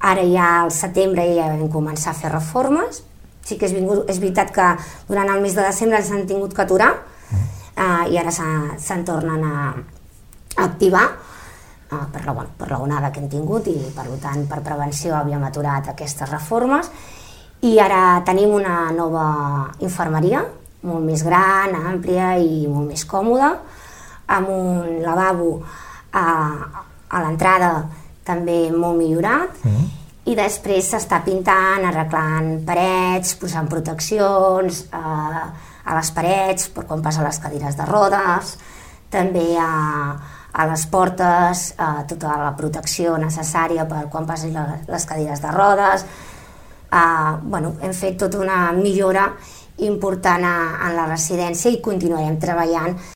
Ara ja al setembre ja vam començar a fer reformes. Sí que és veritat que durant el mes de desembre s'han tingut que aturar i ara se'n tornen a activar per la onada que hem tingut i per tant per prevenció havíem aturat aquestes reformes i ara tenim una nova infermeria molt més gran, àmplia i molt més còmoda, amb un lavabo a l'entrada també molt millorat i després s'està pintant, arreglant parets, posant proteccions a les parets per quan passen les cadires de rodes, també a les portes tota la protecció necessària per quan passin les cadires de rodes. Hem fet tota una millora important en la residència i continuarem treballant